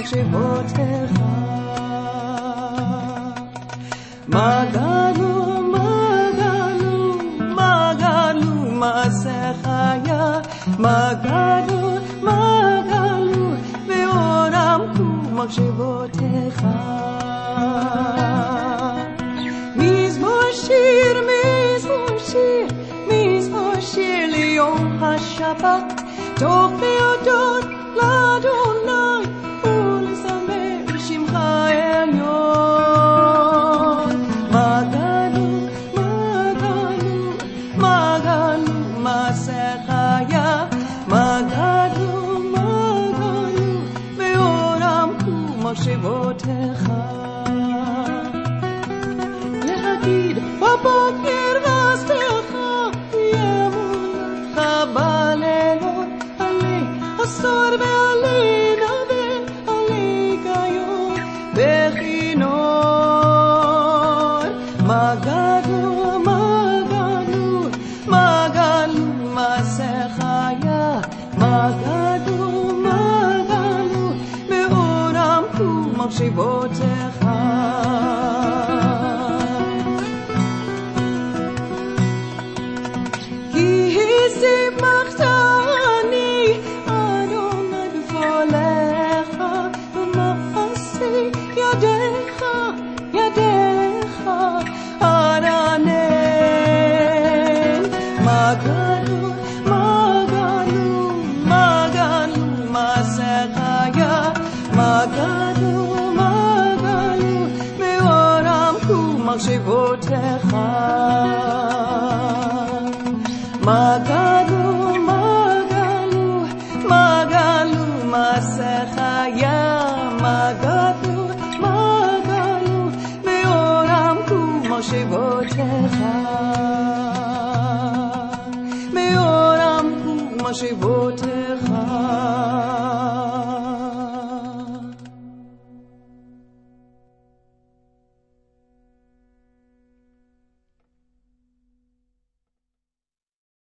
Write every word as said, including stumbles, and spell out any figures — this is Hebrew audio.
מחשבותיך. מגלו, מגלו, מגלו מעשיך היה, מגלו, מגלו, ועורמקו מחשבותיך. מזמור שיר, מזמור שיר, מזמור שיר ליום השבת, טוב להודות לאדוני ולזמר שמך עליון. מגלו, מגלו, מגלו מעשיך היה, מגלו, מגלו, ועורמקו מחשבותיך. להגיד בבוקר רסתך, ימונך בלילות, עלי עשור ועלי נבל, עלי גיון וכינור. מגלו, מגלו, מגלו מעשיך היה, מגלו, מגלו, ועורמקו מחשבותיך. כי שימחתני אדוני בפועלך, במעשי ידיך, ידיך ארנן. מגלו, מגלו, מגלו מעשיך היה, מגלו, מגלו, ועורמקו מחשבותיך. מגלו, מגלו, מגלו מעשיך היה, מגלו, מגלו, ועורמקו מחשבותיך. ועורמקו מחשבותיך.